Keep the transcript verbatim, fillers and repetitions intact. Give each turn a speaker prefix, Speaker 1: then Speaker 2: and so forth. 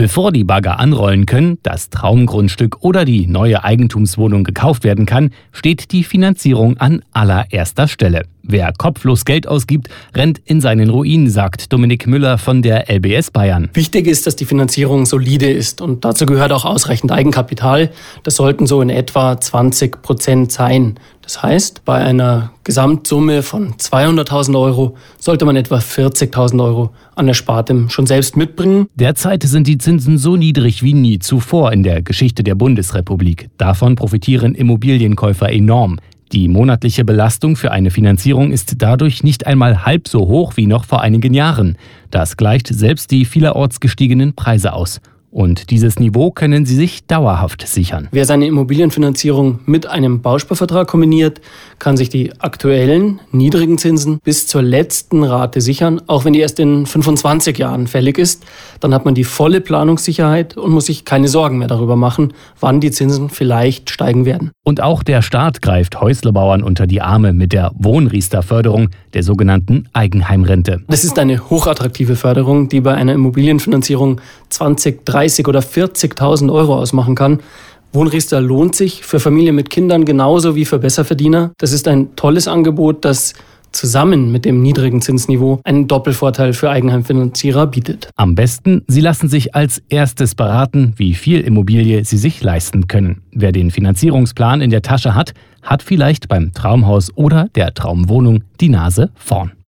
Speaker 1: Bevor die Bagger anrollen können, das Traumgrundstück oder die neue Eigentumswohnung gekauft werden kann, steht die Finanzierung an allererster Stelle. Wer kopflos Geld ausgibt, rennt in seinen Ruin, sagt Dominik Müller von der L B S Bayern.
Speaker 2: Wichtig ist, dass die Finanzierung solide ist und dazu gehört auch ausreichend Eigenkapital. Das sollten so in etwa zwanzig Prozent sein. Das heißt, bei einer Gesamtsumme von zweihunderttausend Euro sollte man etwa vierzigtausend Euro an Erspartem schon selbst mitbringen.
Speaker 1: Derzeit sind die Zinsen so niedrig wie nie zuvor in der Geschichte der Bundesrepublik. Davon profitieren Immobilienkäufer enorm. Die monatliche Belastung für eine Finanzierung ist dadurch nicht einmal halb so hoch wie noch vor einigen Jahren. Das gleicht selbst die vielerorts gestiegenen Preise aus. Und dieses Niveau können Sie sich dauerhaft sichern.
Speaker 2: Wer seine Immobilienfinanzierung mit einem Bausparvertrag kombiniert, kann sich die aktuellen niedrigen Zinsen bis zur letzten Rate sichern, auch wenn die erst in fünfundzwanzig Jahren fällig ist. Dann hat man die volle Planungssicherheit und muss sich keine Sorgen mehr darüber machen, wann die Zinsen vielleicht steigen werden.
Speaker 1: Und auch der Staat greift Häuslebauern unter die Arme mit der Wohnriester-Förderung, der sogenannten Eigenheimrente.
Speaker 2: Das ist eine hochattraktive Förderung, die bei einer Immobilienfinanzierung zwanzig, dreißig oder vierzigtausend Euro ausmachen kann. Wohnriester lohnt sich für Familien mit Kindern genauso wie für Besserverdiener. Das ist ein tolles Angebot, das zusammen mit dem niedrigen Zinsniveau einen Doppelvorteil für Eigenheimfinanzierer bietet.
Speaker 1: Am besten, Sie lassen sich als erstes beraten, wie viel Immobilie Sie sich leisten können. Wer den Finanzierungsplan in der Tasche hat, hat vielleicht beim Traumhaus oder der Traumwohnung die Nase vorn.